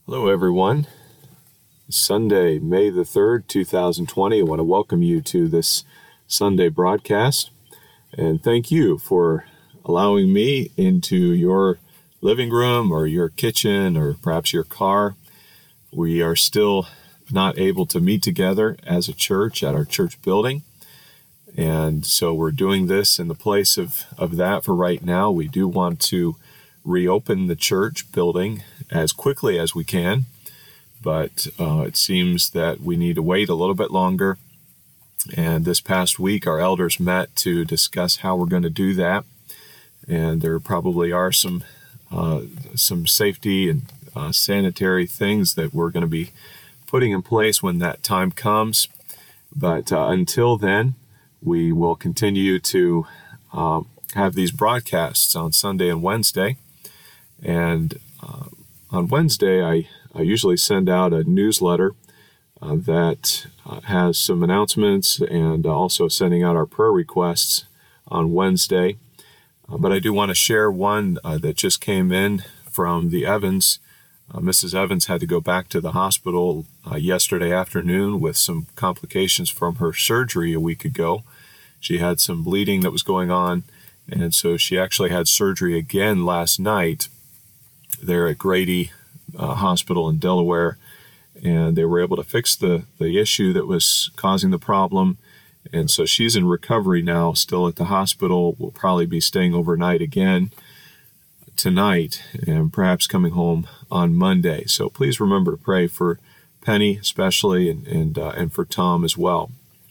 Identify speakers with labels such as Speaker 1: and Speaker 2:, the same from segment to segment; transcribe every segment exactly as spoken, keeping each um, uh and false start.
Speaker 1: Hello, everyone. Sunday, May the third, two thousand twenty. I want to welcome you to this Sunday broadcast, and thank you for allowing me into your living room or your kitchen or perhaps your car. We are still not able to meet together as a church at our church building, and so we're doing this in the place of, of that for right now. We do want to reopen the church building as quickly as we can, but uh, it seems that we need to wait a little bit longer. And this past week, our elders met to discuss how we're going to do that. And there probably are some uh, some safety and uh, sanitary things that we're going to be putting in place when that time comes. But uh, until then, we will continue to uh, have these broadcasts on Sunday and Wednesday. And uh, on Wednesday, I, I usually send out a newsletter uh, that uh, has some announcements and also sending out our prayer requests on Wednesday. Uh, but I do want to share one uh, that just came in from the Evans. Uh, Missus Evans had to go back to the hospital uh, yesterday afternoon with some complications from her surgery a week ago. She had some bleeding that was going on, and so she actually had surgery again last night there at Grady uh, Hospital in Delaware, and they were able to fix the, the issue that was causing the problem. And so she's in recovery now, still at the hospital. Will probably be staying overnight again tonight and perhaps coming home on Monday. So please remember to pray for Penny especially, and and, uh, and for Tom as well.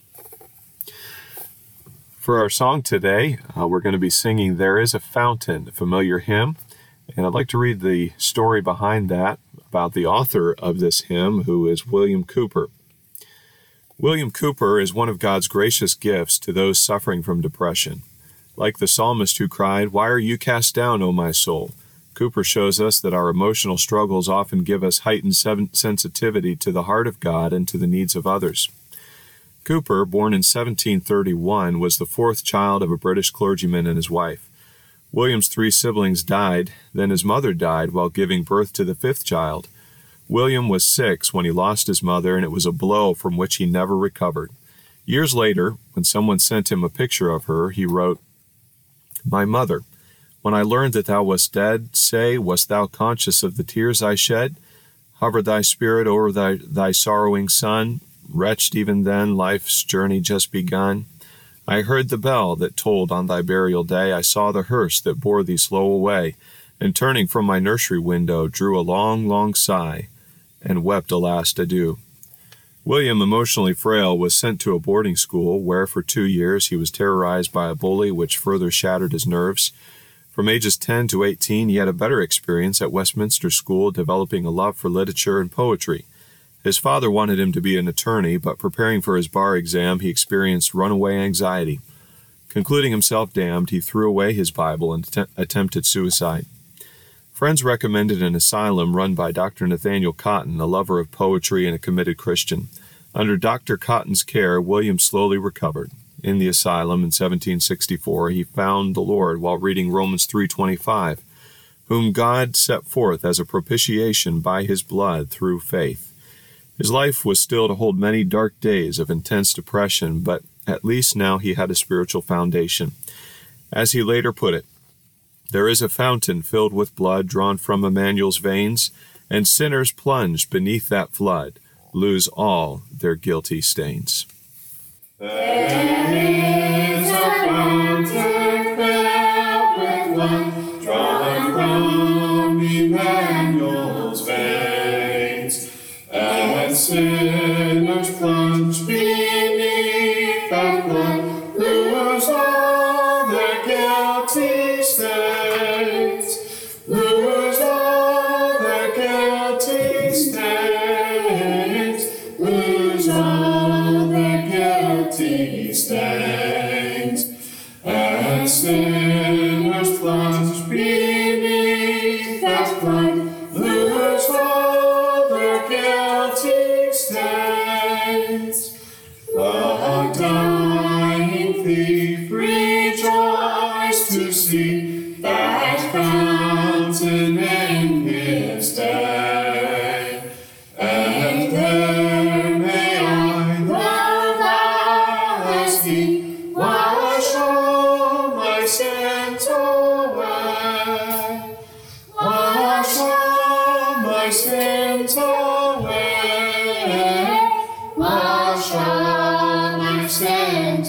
Speaker 1: For our song today, uh, we're going to be singing There Is a Fountain, a familiar hymn. And I'd like to read the story behind that about the author of this hymn, who is William Cowper. William Cowper is one of God's gracious gifts to those suffering from depression. Like the psalmist who cried, "Why are you cast down, O my soul?" Cowper shows us that our emotional struggles often give us heightened sensitivity to the heart of God and to the needs of others. Cowper, born in seventeen thirty-one, was the fourth child of a British clergyman and his wife. William's three siblings died, then his mother died while giving birth to the fifth child. William was six when he lost his mother, and it was a blow from which he never recovered. Years later, when someone sent him a picture of her, he wrote, "My mother, when I learned that thou wast dead, say, wast thou conscious of the tears I shed? Hovered thy spirit o'er thy, thy sorrowing son? Wretched even then, life's journey just begun? I heard the bell that tolled on thy burial day. I saw the hearse that bore thee slow away, and turning from my nursery window, drew a long, long sigh, and wept a last adieu." William, emotionally frail, was sent to a boarding school, where for two years he was terrorized by a bully which further shattered his nerves. From ages ten to eighteen, he had a better experience at Westminster School, developing a love for literature and poetry. His father wanted him to be an attorney, but preparing for his bar exam, he experienced runaway anxiety. Concluding himself damned, he threw away his Bible and att- attempted suicide. Friends recommended an asylum run by Doctor Nathaniel Cotton, a lover of poetry and a committed Christian. Under Doctor Cotton's care, William slowly recovered. In the asylum in seventeen sixty-four, he found the Lord while reading Romans three twenty-five, whom God set forth as a propitiation by his blood through faith. His life was still to hold many dark days of intense depression, but at least now he had a spiritual foundation. As he later put it, "There is a fountain filled with blood drawn from Emmanuel's veins, and sinners plunged beneath that flood lose all their guilty stains."
Speaker 2: There is a fountain filled with blood drawn from Emmanuel's veins, and sinners plunge beneath that flood lose all their guilty stains, lose all their guilty stains, lose all their guilty stains, and sinners plunge beneath that flood lose all their guilty stains. The dying thief rejoiced to see that fountain in his day. my sins away. Wash all my sins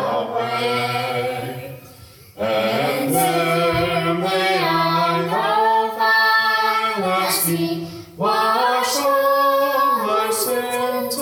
Speaker 2: away. And there may I go find as me. Wash all my sins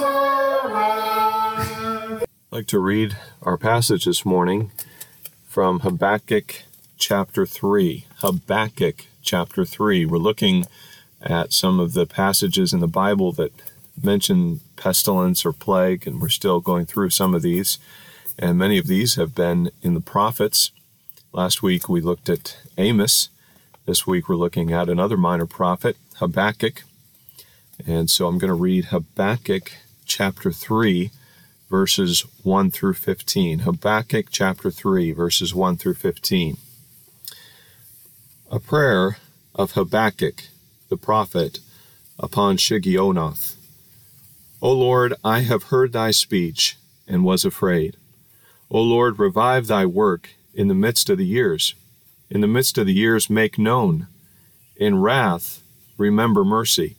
Speaker 2: away.
Speaker 1: I'd like to read our passage this morning from Habakkuk chapter three. Habakkuk chapter three. We're looking at some of the passages in the Bible that mention pestilence or plague, and we're still going through some of these. And many of these have been in the prophets. Last week we looked at Amos. This week we're looking at another minor prophet, Habakkuk. And so I'm going to read Habakkuk chapter three, verses one through fifteen. Habakkuk chapter three, verses one through fifteen. A prayer of Habakkuk, the prophet, upon Shigionoth. O Lord, I have heard thy speech, and was afraid. O Lord, revive thy work in the midst of the years. In the midst of the years make known. In wrath remember mercy.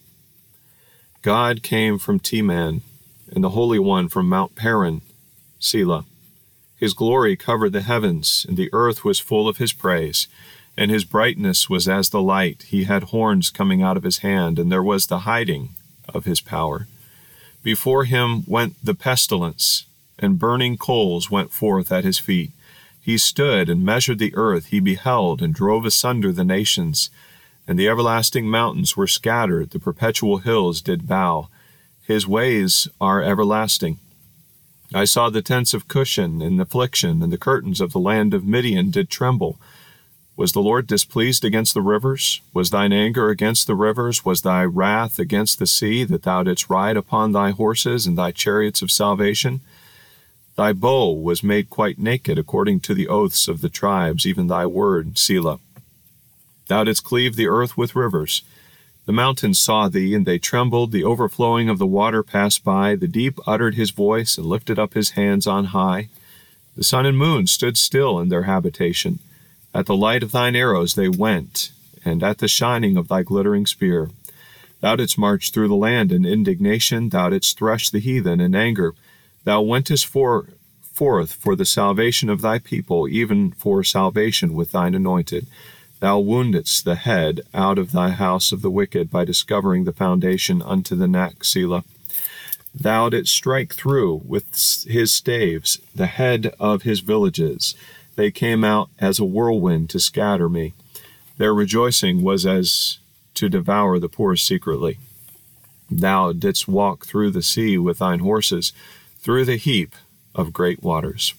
Speaker 1: God came from Teman, and the Holy One from Mount Paran, Selah. His glory covered the heavens, and the earth was full of his praise. And his brightness was as the light. He had horns coming out of his hand, and there was the hiding of his power. Before him went the pestilence, and burning coals went forth at his feet. He stood and measured the earth. He beheld and drove asunder the nations. And the everlasting mountains were scattered. The perpetual hills did bow. His ways are everlasting. I saw the tents of Cushan in affliction, and the curtains of the land of Midian did tremble. Was the Lord displeased against the rivers? Was thine anger against the rivers? Was thy wrath against the sea, that thou didst ride upon thy horses and thy chariots of salvation? Thy bow was made quite naked, according to the oaths of the tribes, even thy word, Selah. Thou didst cleave the earth with rivers. The mountains saw thee, and they trembled. The overflowing of the water passed by. The deep uttered his voice, and lifted up his hands on high. The sun and moon stood still in their habitation. At the light of thine arrows they went, and at the shining of thy glittering spear. Thou didst march through the land in indignation. Thou didst thresh the heathen in anger. Thou wentest for, forth for the salvation of thy people, even for salvation with thine anointed. Thou woundedst the head out of thy house of the wicked by discovering the foundation unto the neck, Selah. Thou didst strike through with his staves the head of his villages. They came out as a whirlwind to scatter me. Their rejoicing was as to devour the poor secretly. Thou didst walk through the sea with thine horses, through the heap of great waters.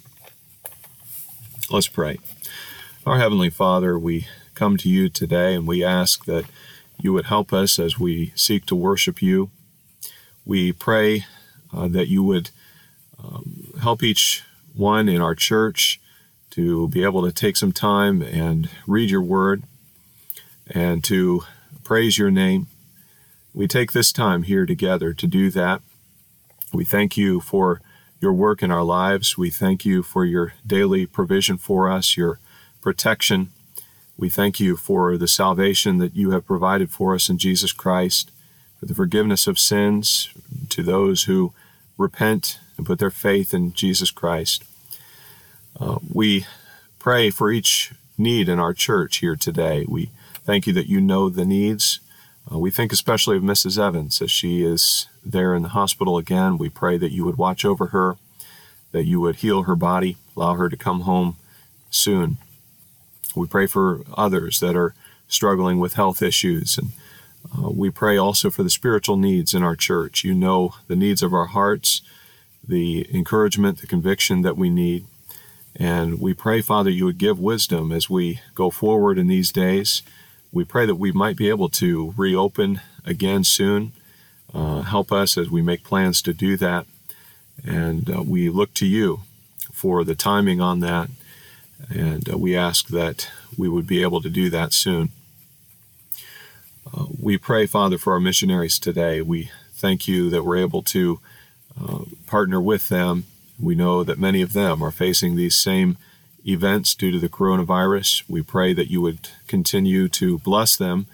Speaker 1: Let's pray. Our Heavenly Father, we come to you today, and we ask that you would help us as we seek to worship you. We pray uh, that you would um, help each one in our church to be able to take some time and read your word and to praise your name. We take this time here together to do that. We thank you for your work in our lives. We thank you for your daily provision for us, your protection. We thank you for the salvation that you have provided for us in Jesus Christ, for the forgiveness of sins to those who repent and put their faith in Jesus Christ. Uh, we pray for each need in our church here today. We thank you that you know the needs. Uh, we think especially of Missus Evans as she is there in the hospital again. We pray that you would watch over her, that you would heal her body, allow her to come home soon. We pray for others that are struggling with health issues, and uh, we pray also for the spiritual needs in our church. You know the needs of our hearts, the encouragement, the conviction that we need. And we pray, Father, you would give wisdom as we go forward in these days. We pray that we might be able to reopen again soon. Uh, help us as we make plans to do that. And uh, we look to you for the timing on that. And uh, we ask that we would be able to do that soon. Uh, we pray, Father, for our missionaries today. We thank you that we're able to uh, partner with them. We know that many of them are facing these same events due to the coronavirus. We pray that you would continue to bless them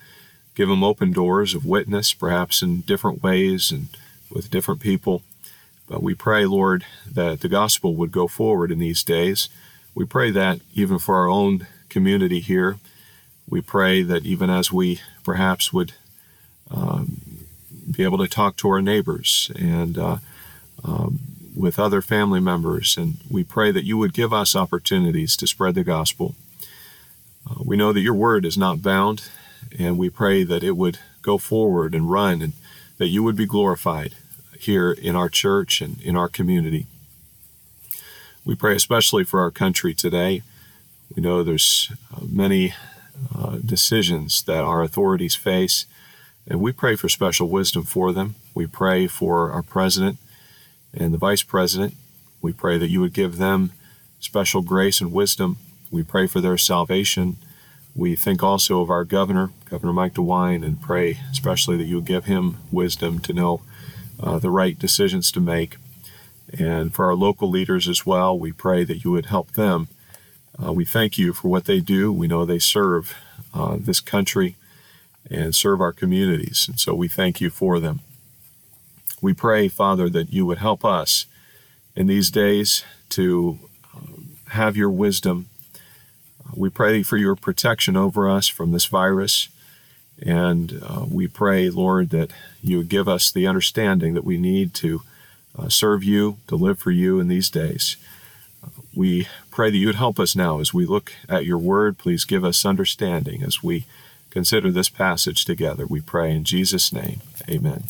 Speaker 1: Give them open doors of witness, perhaps in different ways and with different people. But we pray, Lord, that the gospel would go forward in these days. We pray that even for our own community here. We pray that even as we perhaps would um, be able to talk to our neighbors and uh, um, with other family members, and we pray that you would give us opportunities to spread the gospel. Uh, we know that your word is not bound, and we pray that it would go forward and run, and that you would be glorified here in our church and in our community. We pray especially for our country today. We know there's uh, many uh, decisions that our authorities face, and we pray for special wisdom for them. We pray for our president and the vice president. We pray that you would give them special grace and wisdom. We pray for their salvation. We think also of our governor, Governor Mike DeWine, and pray especially that you would give him wisdom to know uh, the right decisions to make. And for our local leaders as well, we pray that you would help them. Uh, we thank you for what they do. We know they serve uh, this country and serve our communities, and so we thank you for them. We pray, Father, that you would help us in these days to uh, have your wisdom. We pray for your protection over us from this virus, and uh, we pray, Lord, that you would give us the understanding that we need to uh, serve you, to live for you in these days. Uh, we pray that you would help us now as we look at your word. Please give us understanding as we consider this passage together. We pray in Jesus' name. Amen.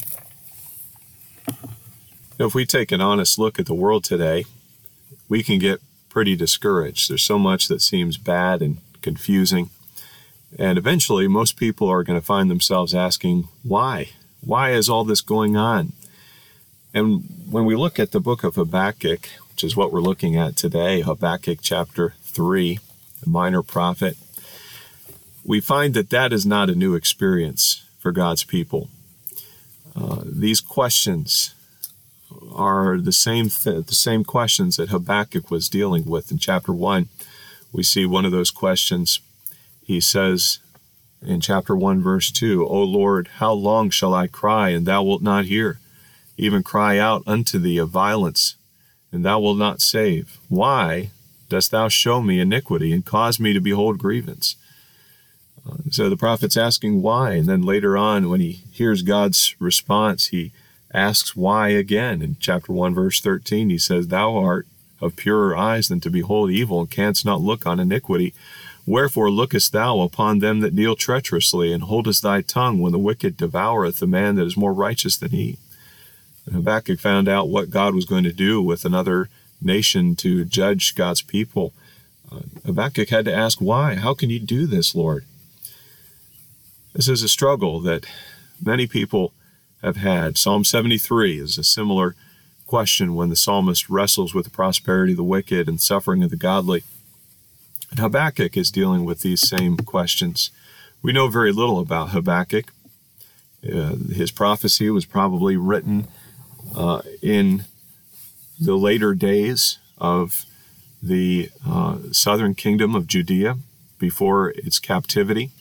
Speaker 1: If we take an honest look at the world today, we can get pretty discouraged. There's so much that seems bad and confusing. And eventually, most people are going to find themselves asking, why? Why is all this going on? And when we look at the book of Habakkuk, which is what we're looking at today, Habakkuk chapter three, the minor prophet, we find that that is not a new experience for God's people. Uh, these questions are the same th- the same questions that Habakkuk was dealing with in chapter one. We see one of those questions. He says in chapter one, verse two, O Lord, how long shall I cry, and thou wilt not hear? Even cry out unto thee of violence, and thou wilt not save. Why dost thou show me iniquity, and cause me to behold grievance? Uh, so the prophet's asking why, and then later on, when he hears God's response, he asks why again. In chapter one, verse thirteen, he says, Thou art of purer eyes than to behold evil, and canst not look on iniquity. Wherefore lookest thou upon them that deal treacherously, and holdest thy tongue when the wicked devoureth the man that is more righteous than he? And Habakkuk found out what God was going to do with another nation to judge God's people. Uh, Habakkuk had to ask why. How can you do this, Lord? This is a struggle that many people have had. Psalm seventy-three is a similar question when the psalmist wrestles with the prosperity of the wicked and suffering of the godly. And Habakkuk is dealing with these same questions. We know very little about Habakkuk. Uh, his prophecy was probably written uh, in the later days of the uh, southern kingdom of Judea before its captivity.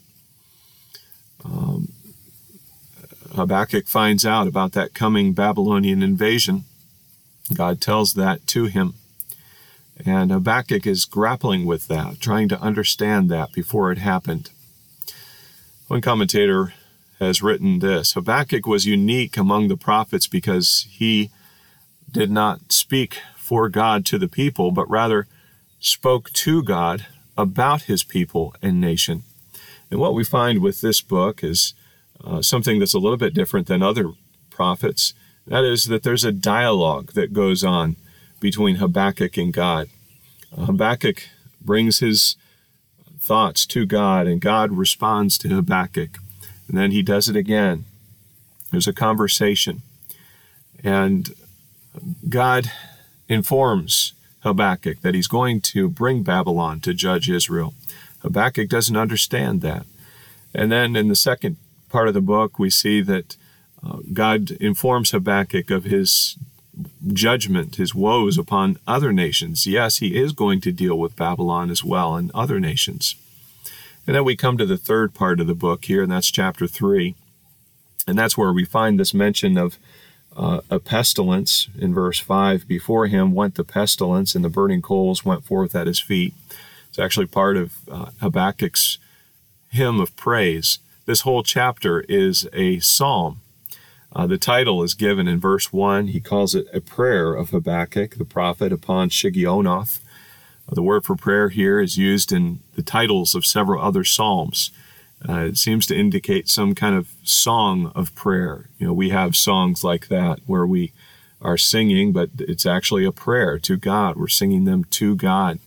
Speaker 1: Um, Habakkuk finds out about that coming Babylonian invasion. God tells that to him. And Habakkuk is grappling with that, trying to understand that before it happened. One commentator has written this: Habakkuk was unique among the prophets because he did not speak for God to the people, but rather spoke to God about his people and nation. And what we find with this book is uh, something that's a little bit different than other prophets. That is that there's a dialogue that goes on between Habakkuk and God. Uh, Habakkuk brings his thoughts to God, and God responds to Habakkuk. And then he does it again. There's a conversation. And God informs Habakkuk that he's going to bring Babylon to judge Israel. Habakkuk doesn't understand that. And then in the second part of the book, we see that uh, God informs Habakkuk of his judgment, his woes upon other nations. Yes, he is going to deal with Babylon as well and other nations. And then we come to the third part of the book here, and that's chapter three. And that's where we find this mention of uh, a pestilence in verse five. Before him went the pestilence, and the burning coals went forth at his feet. It's actually part of uh, Habakkuk's hymn of praise. This whole chapter is a psalm. Uh, the title is given in verse one. He calls it a prayer of Habakkuk, the prophet, upon Shigionoth. Uh, the word for prayer here is used in the titles of several other psalms. Uh, it seems to indicate some kind of song of prayer. You know, we have songs like that where we are singing, but it's actually a prayer to God. We're singing them to God.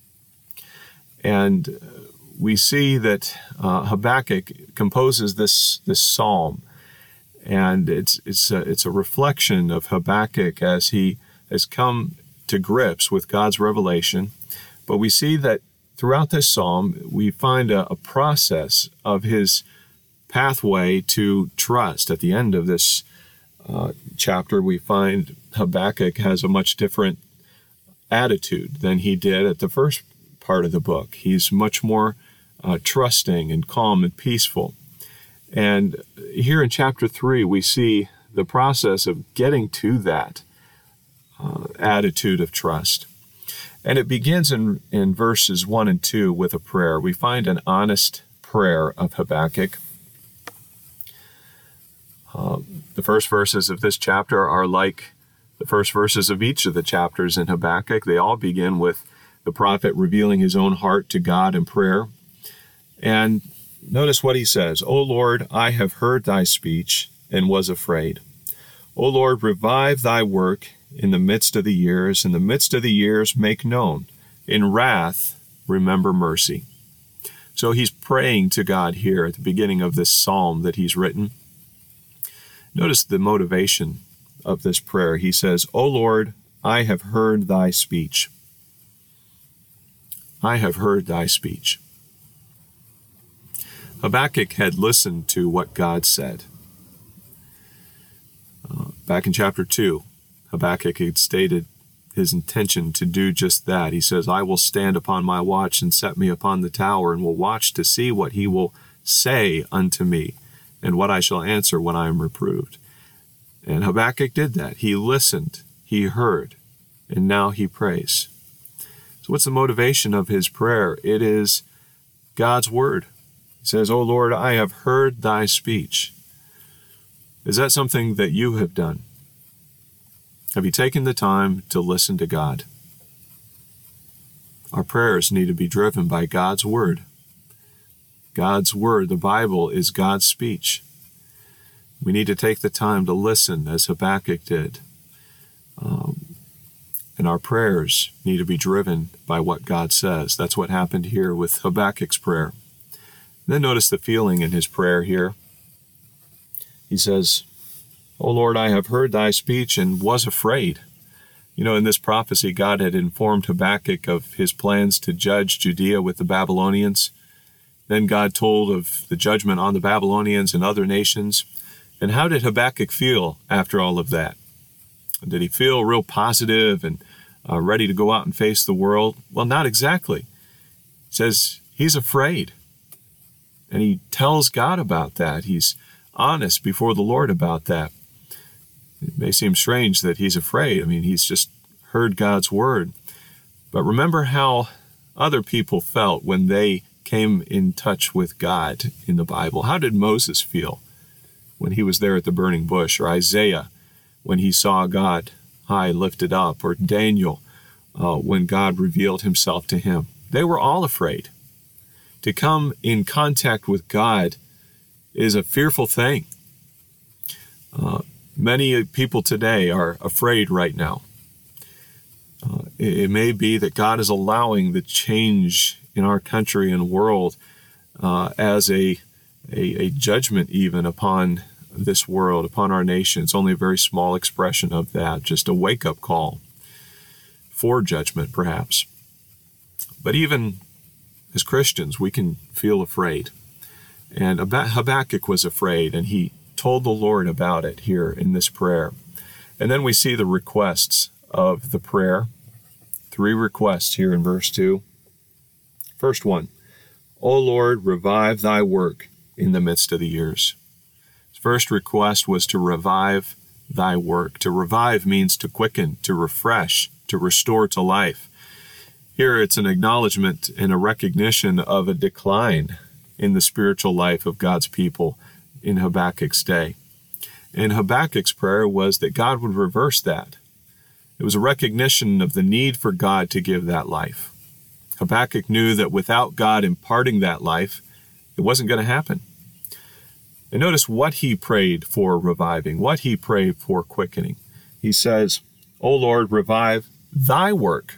Speaker 1: And we see that uh, Habakkuk composes this this psalm, and it's it's a, it's a reflection of Habakkuk as he has come to grips with God's revelation. But we see that throughout this psalm, we find a, a process of his pathway to trust. At the end of this uh, chapter, we find Habakkuk has a much different attitude than he did at the first part of the book. He's much more uh, trusting and calm and peaceful. And here in chapter three, we see the process of getting to that uh, attitude of trust. And it begins in, in verses one and two with a prayer. We find an honest prayer of Habakkuk. Uh, the first verses of this chapter are like the first verses of each of the chapters in Habakkuk. They all begin with the prophet revealing his own heart to God in prayer. And notice what he says. O Lord, I have heard thy speech and was afraid. O Lord, revive thy work in the midst of the years. In the midst of the years, make known. In wrath, remember mercy. So he's praying to God here at the beginning of this psalm that he's written. Notice the motivation of this prayer. He says, O Lord, I have heard thy speech. I have heard thy speech. Habakkuk had listened to what God said. Uh, back in chapter two, Habakkuk had stated his intention to do just that. He says, I will stand upon my watch and set me upon the tower, and will watch to see what he will say unto me, and what I shall answer when I am reproved. And Habakkuk did that. He listened, he heard, and now he prays. So what's the motivation of his prayer? It is God's word. He says, O Lord, I have heard thy speech. Is that something that you have done? Have you taken the time to listen to God? Our prayers need to be driven by God's word. God's word, the Bible, is God's speech. We need to take the time to listen as Habakkuk did. Um, and our prayers need to be driven by what God says. That's what happened here with Habakkuk's prayer. Then notice the feeling in his prayer here. He says, O Lord, I have heard thy speech and was afraid. You know, in this prophecy, God had informed Habakkuk of his plans to judge Judea with the Babylonians. Then God told of the judgment on the Babylonians and other nations. And how did Habakkuk feel after all of that? Did he feel real positive and uh, ready to go out and face the world? Well, not exactly. It says he's afraid. And he tells God about that. He's honest before the Lord about that. It may seem strange that he's afraid. I mean, he's just heard God's word. But remember how other people felt when they came in touch with God in the Bible. How did Moses feel when he was there at the burning bush? Or Isaiah when he saw God high lifted up? Or Daniel uh, when God revealed himself to him? They were all afraid. To come in contact with God is a fearful thing. Uh, many people today are afraid right now. Uh, it, it may be that God is allowing the change in our country and world uh, as a, a, a judgment even upon this world, upon our nation. It's only a very small expression of that, just a wake-up call for judgment, perhaps. But even as Christians, we can feel afraid. And Habakkuk was afraid, and he told the Lord about it here in this prayer. And then we see the requests of the prayer. Three requests here in verse two. First one, O Lord, revive thy work in the midst of the years. His first request was to revive thy work. To revive means to quicken, to refresh, to restore to life. Here it's an acknowledgement and a recognition of a decline in the spiritual life of God's people in Habakkuk's day. And Habakkuk's prayer was that God would reverse that. It was a recognition of the need for God to give that life. Habakkuk knew that without God imparting that life, it wasn't going to happen. And notice what he prayed for reviving, what he prayed for quickening. He says, O Lord, revive thy work.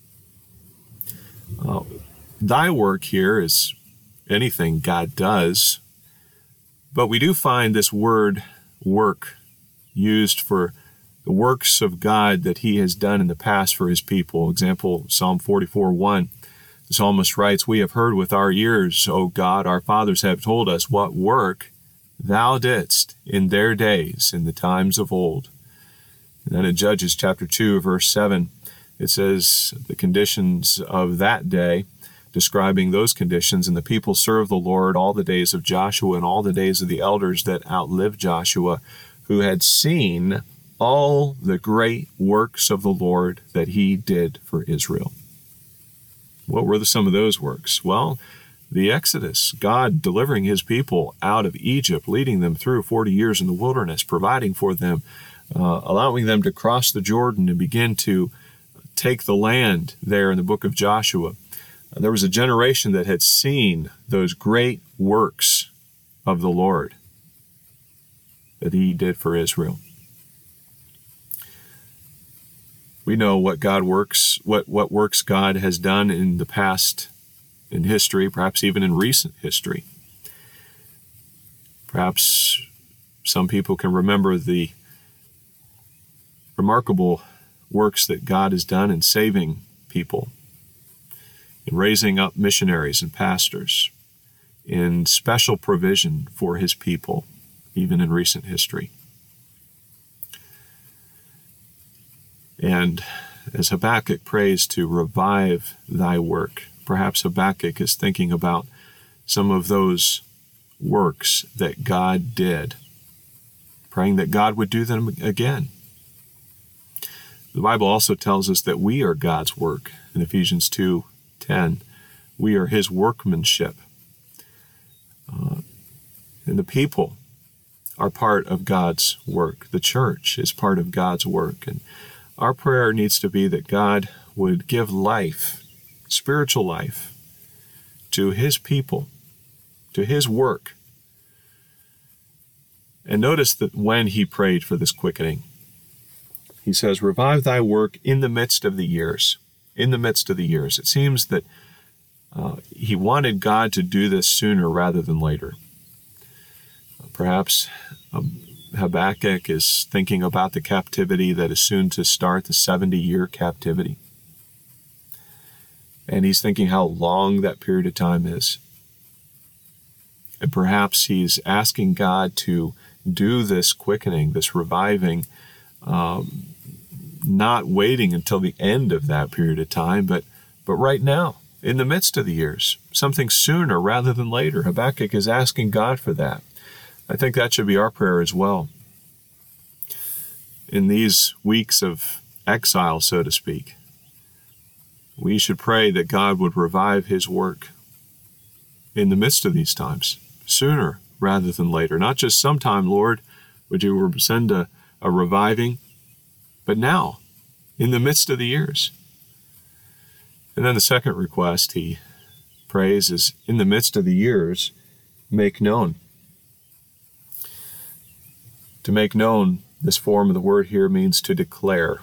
Speaker 1: Uh, thy work here is anything God does, but we do find this word work used for the works of God that he has done in the past for his people. Example, Psalm forty-four one. The psalmist writes, We have heard with our ears, O God, our fathers have told us what work thou didst in their days, in the times of old. And then in Judges chapter two, verse seven, it says the conditions of that day, describing those conditions, and the people served the Lord all the days of Joshua and all the days of the elders that outlived Joshua, who had seen all the great works of the Lord that he did for Israel. What were the, some of those works? Well, the Exodus, God delivering his people out of Egypt, leading them through forty years in the wilderness, providing for them, uh, allowing them to cross the Jordan and begin to take the land there in the book of Joshua. Uh, there was a generation that had seen those great works of the Lord that he did for Israel. We know what God works, what, what works God has done in the past in history, perhaps even in recent history. Perhaps some people can remember the remarkable works that God has done in saving people, in raising up missionaries and pastors, in special provision for his people, even in recent history. And as Habakkuk prays to revive thy work, perhaps Habakkuk is thinking about some of those works that God did, praying that God would do them again. The Bible also tells us that we are God's work. In Ephesians two ten, we are his workmanship. Uh, and the people are part of God's work. The church is part of God's work. And our prayer needs to be that God would give life, spiritual life, to his people, to his work. And notice that when he prayed for this quickening, he says, revive thy work in the midst of the years. In the midst of the years. It seems that uh, he wanted God to do this sooner rather than later. Perhaps um, Habakkuk is thinking about the captivity that is soon to start, the seventy-year captivity. And he's thinking how long that period of time is. And perhaps he's asking God to do this quickening, this reviving, um, not waiting until the end of that period of time, but, but right now, in the midst of the years, something sooner rather than later. Habakkuk is asking God for that. I think that should be our prayer as well. In these weeks of exile, so to speak, we should pray that God would revive his work in the midst of these times, sooner rather than later. Not just sometime, Lord, would you send a, a reviving, but now, in the midst of the years. And then the second request he prays is, in the midst of the years, make known. To make known, this form of the word here means to declare,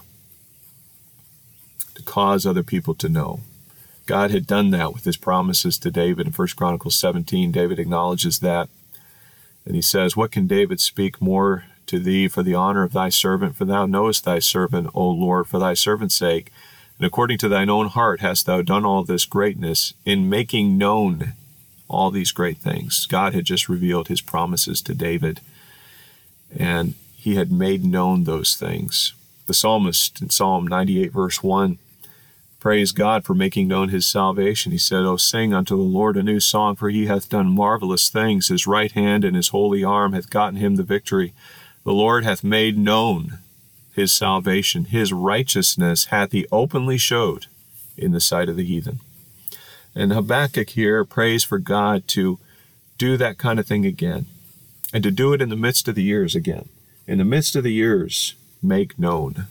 Speaker 1: to cause other people to know. God had done that with his promises to David in First Chronicles seventeen. David acknowledges that. And he says, what can David speak more to thee for the honor of thy servant? For thou knowest thy servant, O Lord, for thy servant's sake. And according to thine own heart hast thou done all this greatness in making known all these great things. God had just revealed his promises to David, and he had made known those things. The psalmist in Psalm ninety-eight, verse one, praise God for making known his salvation. He said, "O sing unto the Lord a new song, for he hath done marvelous things. His right hand and his holy arm hath gotten him the victory. The Lord hath made known his salvation. His righteousness hath he openly showed in the sight of the heathen." And Habakkuk here prays for God to do that kind of thing again, and to do it in the midst of the years again. In the midst of the years, make known.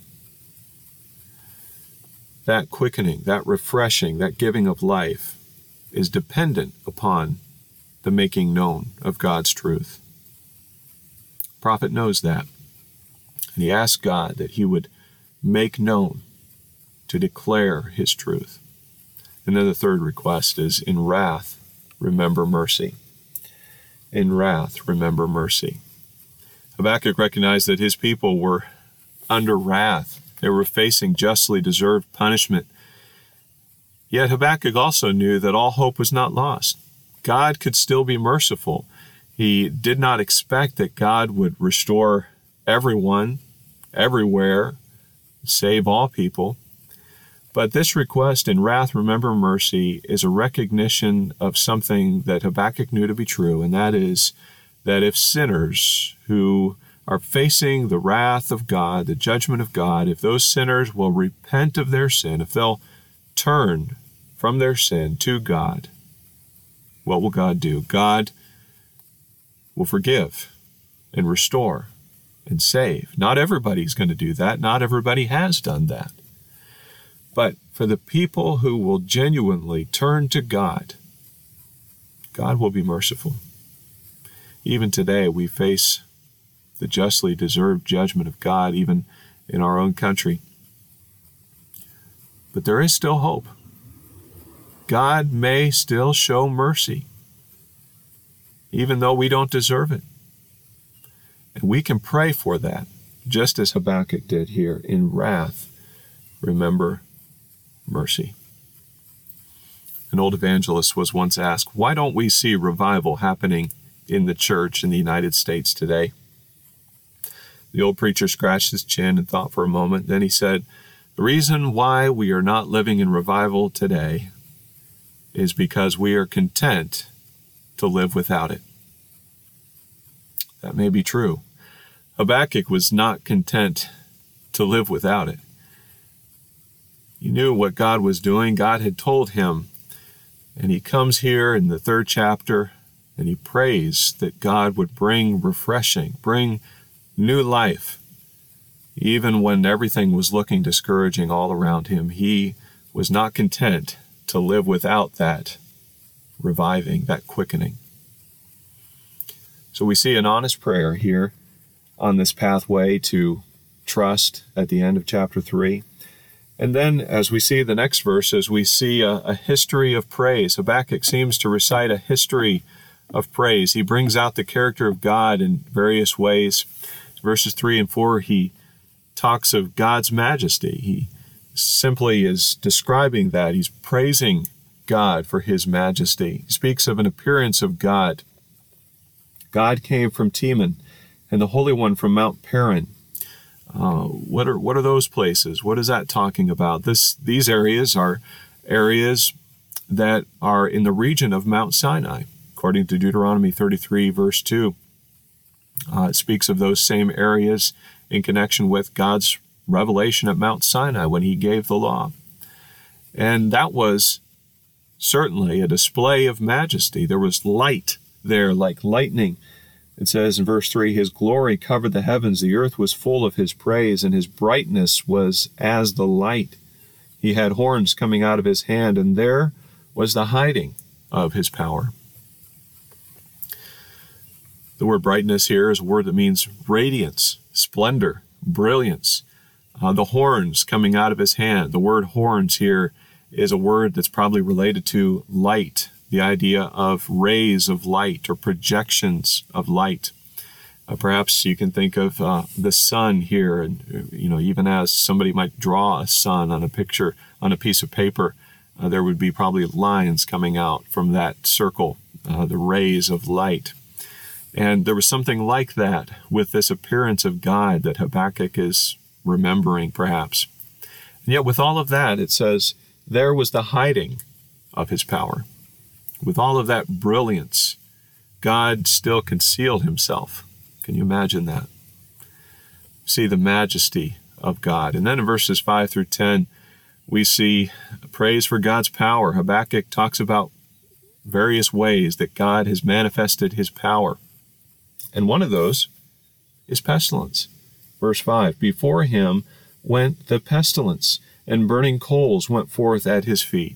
Speaker 1: That quickening, that refreshing, that giving of life is dependent upon the making known of God's truth. The prophet knows that. And he asks God that he would make known, to declare his truth. And then the third request is, in wrath, remember mercy. In wrath, remember mercy. Habakkuk recognized that his people were under wrath. They were facing justly deserved punishment. Yet Habakkuk also knew that all hope was not lost. God could still be merciful. He did not expect that God would restore everyone, everywhere, save all people. But this request, in wrath, remember mercy, is a recognition of something that Habakkuk knew to be true, and that is that if sinners who are facing the wrath of God, the judgment of God, if those sinners will repent of their sin, if they'll turn from their sin to God, what will God do? God will forgive and restore and save. Not everybody's going to do that. Not everybody has done that. But for the people who will genuinely turn to God, God will be merciful. Even today, we face the justly deserved judgment of God, even in our own country. But there is still hope. God may still show mercy, even though we don't deserve it. And we can pray for that, just as Habakkuk did here. In wrath, remember mercy. An old evangelist was once asked, why don't we see revival happening in the church in the United States today? The old preacher scratched his chin and thought for a moment. Then he said, the reason why we are not living in revival today is because we are content to live without it. That may be true. Habakkuk was not content to live without it. He knew what God was doing. God had told him. And he comes here in the third chapter and he prays that God would bring refreshing, bring new life. Even when everything was looking discouraging all around him, he was not content to live without that reviving, that quickening. So we see an honest prayer here on this pathway to trust at the end of chapter three. And then as we see the next verses, we see a, a history of praise. Habakkuk seems to recite a history of praise. He brings out the character of God in various ways. Verses three and four, he talks of God's majesty. He simply is describing that. He's praising God for his majesty. He speaks of an appearance of God. God came from Teman, and the Holy One from Mount Paran. Uh, what are what are those places? What is that talking about? This these areas are areas that are in the region of Mount Sinai, according to Deuteronomy thirty-three, verse two. Uh, it speaks of those same areas in connection with God's revelation at Mount Sinai when he gave the law. And that was certainly a display of majesty. There was light there like lightning. It says in verse three, his glory covered the heavens, the earth was full of his praise, and his brightness was as the light. He had horns coming out of his hand, and there was the hiding of his power. The word brightness here is a word that means radiance, splendor, brilliance. Uh, the horns coming out of his hand. The word horns here is a word that's probably related to light, the idea of rays of light or projections of light. Uh, perhaps you can think of uh, the sun here, and you know, even as somebody might draw a sun on a picture, on a piece of paper, uh, there would be probably lines coming out from that circle, uh, the rays of light. And there was something like that with this appearance of God that Habakkuk is remembering, perhaps. And yet with all of that, it says, there was the hiding of his power. With all of that brilliance, God still concealed himself. Can you imagine that? See the majesty of God. And then in verses five through ten, we see praise for God's power. Habakkuk talks about various ways that God has manifested his power. And one of those is pestilence. Verse five, before him went the pestilence, and burning coals went forth at his feet.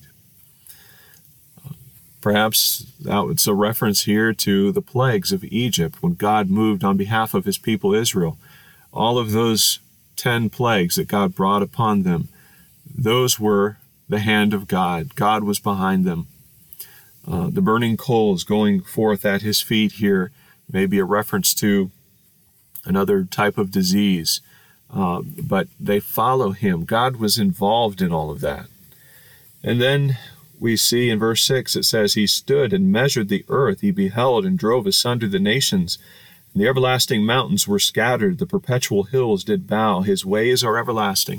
Speaker 1: Perhaps that's a reference here to the plagues of Egypt when God moved on behalf of his people Israel. All of those ten plagues that God brought upon them, those were the hand of God. God was behind them. Uh, the burning coals going forth at his feet here may be a reference to another type of disease, uh, but they follow him. God was involved in all of that. And then we see in verse six, it says, he stood and measured the earth. He beheld and drove asunder the nations. And the everlasting mountains were scattered. The perpetual hills did bow. His ways are everlasting.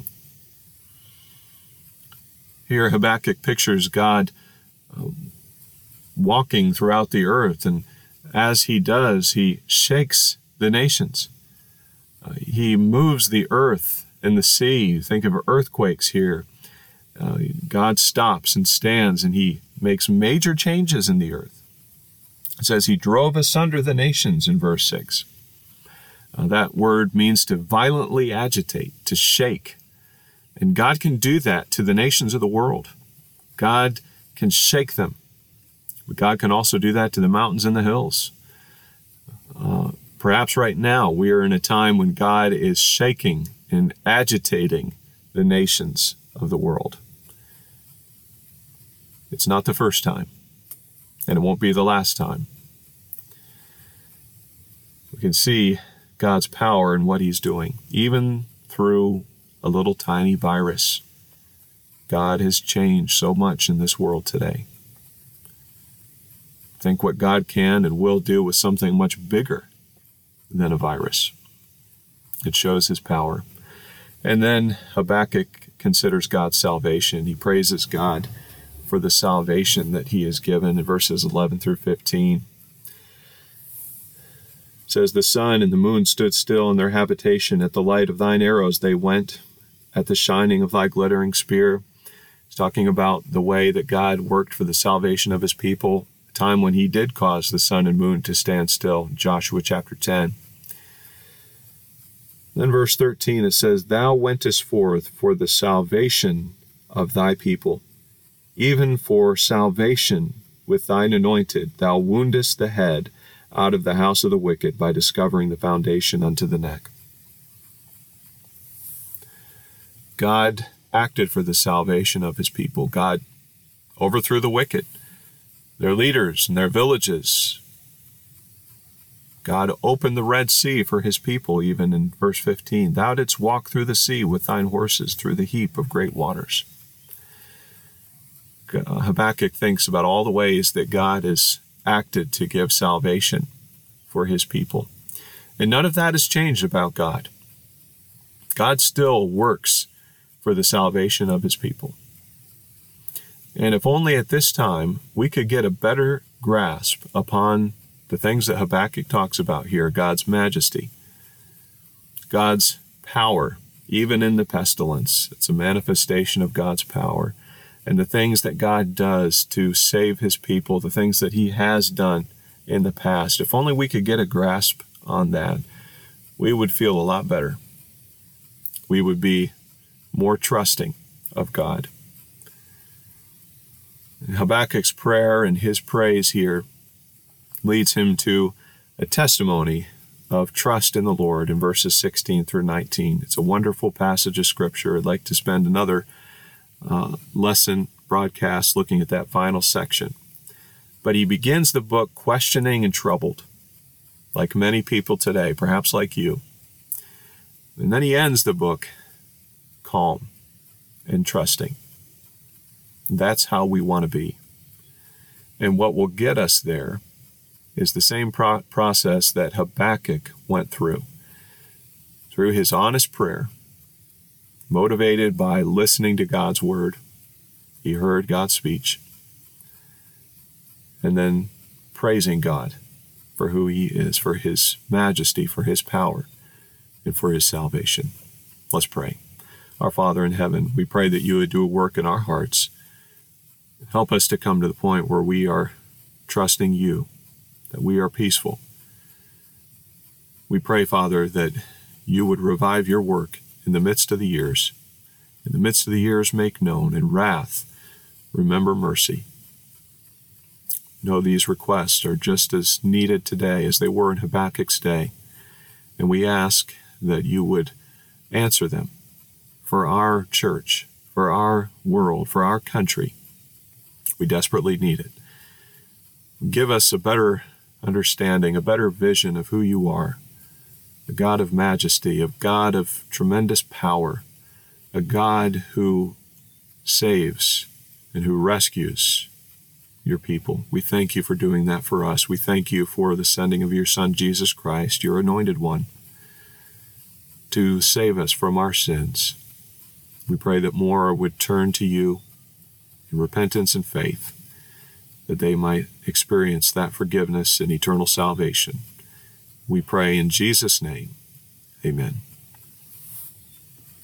Speaker 1: Here Habakkuk pictures God uh, walking throughout the earth. And as he does, he shakes the nations. Uh, he moves the earth and the sea. Think of earthquakes here. Uh, God stops and stands, and he makes major changes in the earth. It says he drove asunder the nations in verse six. Uh, that word means to violently agitate, to shake. And God can do that to the nations of the world. God can shake them. But God can also do that to the mountains and the hills. Uh, perhaps right now we are in a time when God is shaking and agitating the nations of the world. It's not the first time, and it won't be the last time. We can see God's power in what he's doing, even through a little tiny virus. God has changed so much in this world today. Think what God can and will do with something much bigger than a virus. It shows his power. And then Habakkuk considers God's salvation. He praises God for the salvation that he has given in verses eleven through fifteen. It says, the sun and the moon stood still in their habitation. At the light of thine arrows they went, at the shining of thy glittering spear. He's talking about the way that God worked for the salvation of his people, a time when he did cause the sun and moon to stand still, Joshua chapter ten. Then verse thirteen, it says, thou wentest forth for the salvation of thy people, even for salvation with thine anointed. Thou woundest the head out of the house of the wicked by discovering the foundation unto the neck. God acted for the salvation of his people. God overthrew the wicked, their leaders and their villages. God opened the Red Sea for his people, even in verse fifteen. Thou didst walk through the sea with thine horses through the heap of great waters. Habakkuk thinks about all the ways that God has acted to give salvation for his people. And none of that has changed about God. God still works for the salvation of his people. And if only at this time we could get a better grasp upon the things that Habakkuk talks about here, God's majesty, God's power, even in the pestilence. It's a manifestation of God's power. And the things that God does to save his people, the things that he has done in the past. If only we could get a grasp on that, we would feel a lot better. We would be more trusting of God. And Habakkuk's prayer and his praise here leads him to a testimony of trust in the Lord in verses sixteen through nineteen. It's a wonderful passage of Scripture. I'd like to spend another uh, lesson broadcast looking at that final section. But he begins the book questioning and troubled, like many people today, perhaps like you. And then he ends the book calm and trusting. That's how we want to be. And what will get us there is the same pro- process that Habakkuk went through. Through his honest prayer, motivated by listening to God's word, He heard God's speech. And then praising God for who he is, for his majesty, for his power, and for his salvation. Let's pray. Our Father in heaven, we pray that you would do a work in our hearts. Help us to come to the point where we are trusting you, that we are peaceful. We pray, Father, that you would revive your work in the midst of the years. In the midst of the years, make known. In wrath, remember mercy. Know these requests are just as needed today as they were in Habakkuk's day. And we ask that you would answer them for our church, for our world, for our country. We desperately need it. Give us a better understanding, a better vision of who you are, a God of majesty, a God of tremendous power, a God who saves and who rescues your people. We thank you for doing that for us. We thank you for the sending of your Son, Jesus Christ, your anointed one, to save us from our sins. We pray that more would turn to you in repentance and faith, that they might experience that forgiveness and eternal salvation. We pray in Jesus' name. Amen.